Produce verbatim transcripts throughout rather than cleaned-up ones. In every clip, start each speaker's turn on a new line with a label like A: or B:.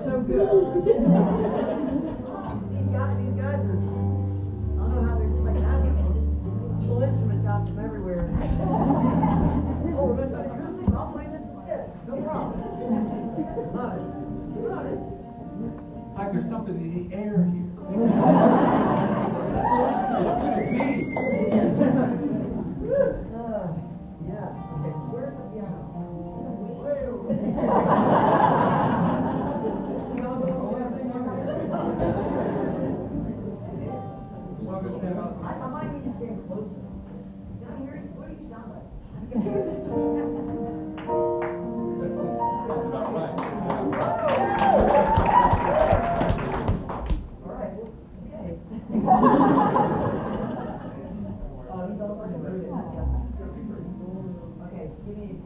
A: so good. these, guys, these guys are, I don't know how they're just like that. They just pull instruments out from everywhere. Oh, we're going to do an acoustic? I'll play this instead. No problem. Love it. Love it.
B: It's like there's something in the air here. What could it be?
A: uh, yeah. Okay, where's the piano? I, I might need to stand closer. Can I hear you? What do you sound like?
B: That's about right.
A: All right. Well, okay. Oh, he's also converted. Okay, give me.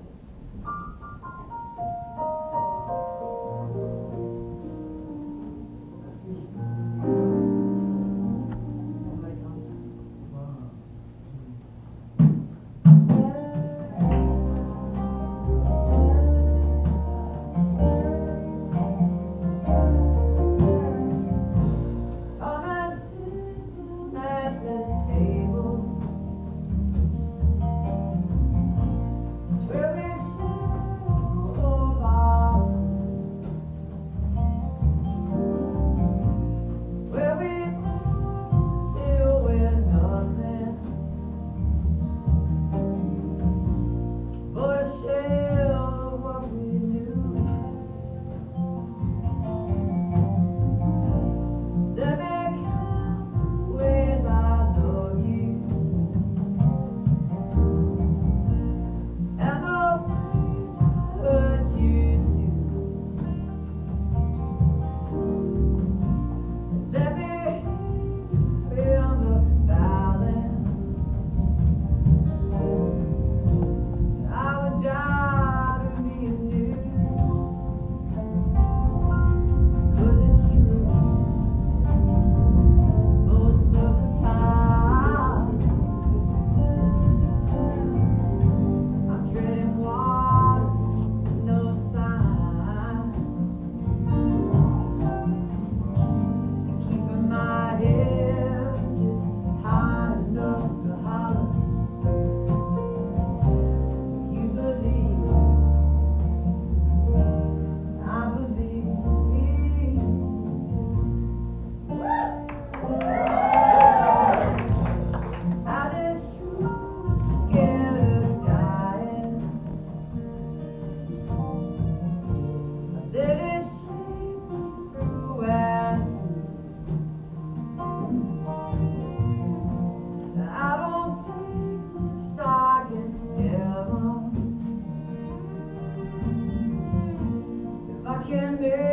C: Can